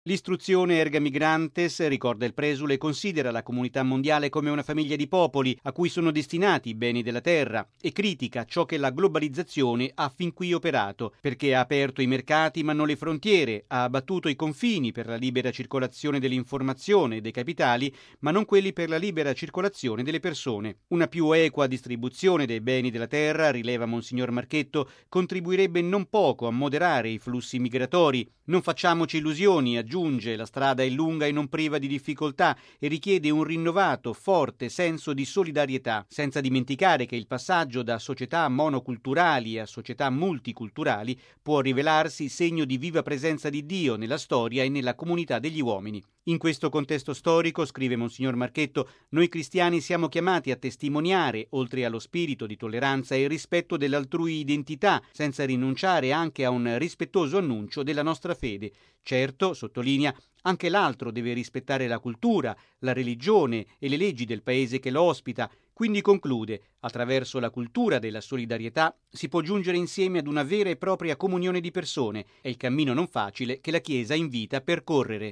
L'istruzione erga migrantes, ricorda il presule, considera la comunità mondiale come una famiglia di popoli a cui sono destinati i beni della terra e critica ciò che la globalizzazione ha fin qui operato, perché ha aperto i mercati ma non le frontiere, ha abbattuto i confini per la libera circolazione dell'informazione e dei capitali, ma non quelli per la libera circolazione delle persone. Una più equa distribuzione dei beni della terra, rileva Monsignor Marchetto, contribuirebbe non poco a moderare i flussi migratori. Non facciamoci illusioni, aggiunge, la strada è lunga e non priva di difficoltà e richiede un rinnovato, forte senso di solidarietà, senza dimenticare che il passaggio da società monoculturali a società multiculturali può rivelarsi segno di viva presenza di Dio nella storia e nella comunità degli uomini. In questo contesto storico, scrive Monsignor Marchetto, noi cristiani siamo chiamati a testimoniare, oltre allo spirito di tolleranza e il rispetto dell'altrui identità, senza rinunciare anche a un rispettoso annuncio della nostra fede. Certo, sottolinea, anche l'altro deve rispettare la cultura, la religione e le leggi del paese che lo ospita. Quindi conclude, attraverso la cultura della solidarietà si può giungere insieme ad una vera e propria comunione di persone. È il cammino non facile che la Chiesa invita a percorrere.